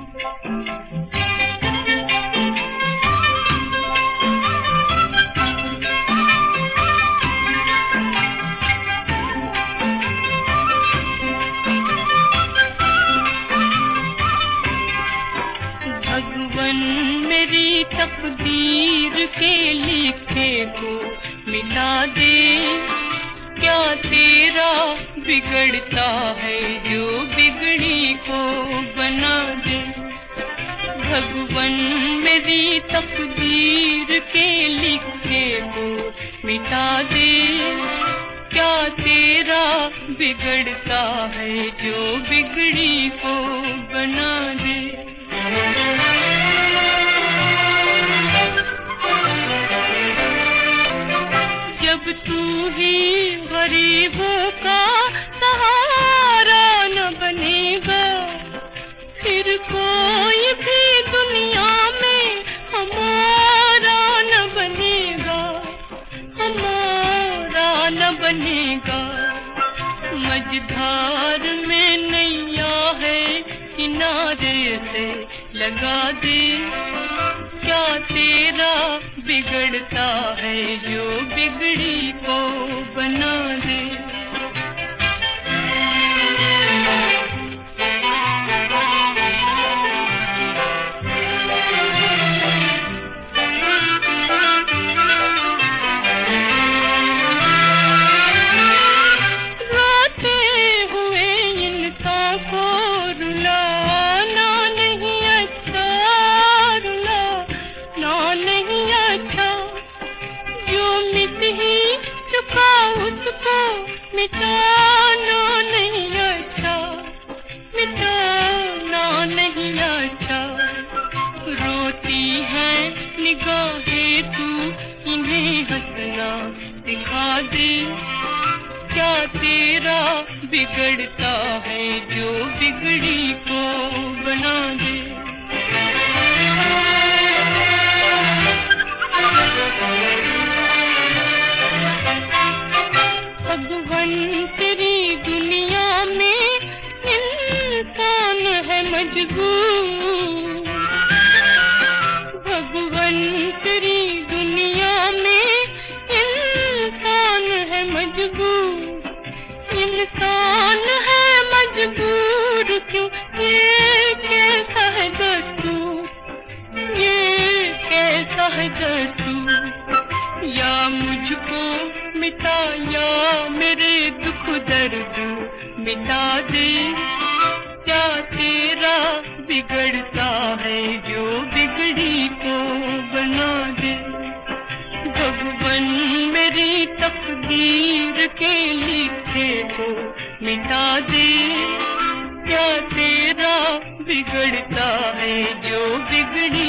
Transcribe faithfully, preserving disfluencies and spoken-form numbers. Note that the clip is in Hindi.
मेरी तकदीर के लिखे को मिटा दे, क्या तेरा बिगड़ता है जो बिगड़ी को बना दे। भगवन मेरी तकदीर के लिखे को मिटा दे, क्या तेरा बिगड़ता है जो बिगड़ी को बना दे। जब तू ही गरीबों का सहारा न बनेगा, फिर कोई भी दुनिया में हमारा न बनेगा, हमारा न बनेगा। मझधार में नैया है, किनारे से लगा दे, क्या तेरा बिगड़ता है जो बिगड़ी को बना दे। रोते हुए इंसान को रुलाना नहीं अच्छा, रुलाना नहीं अच्छा। जो मिट ही चुका उसको मिटाना नहीं अच्छा, मिटाना नहीं अच्छा। रोती है निगाहें तू, इन्हें हंसना सिखा दे, क्या तेरा बिगड़ता है जो बिगड़ी को बना दे। भगवन तेरी दुनिया में इंसान है मजबूर, भगवन तेरी दुनिया में इंसान है मजबूर, इंसान है मजबूर। क्यों ये कैसा है दस्तूर, ये कैसा है दस्तूर। या मुझको मिटा या मेरे दुख दर्द मिटा दे, क्या तेरा बिगड़ता है जो बिगड़ी को बना दे। भगवन मेरी तकदीर के लिखे को मिटा दे, क्या तेरा बिगड़ता है जो बिगड़ी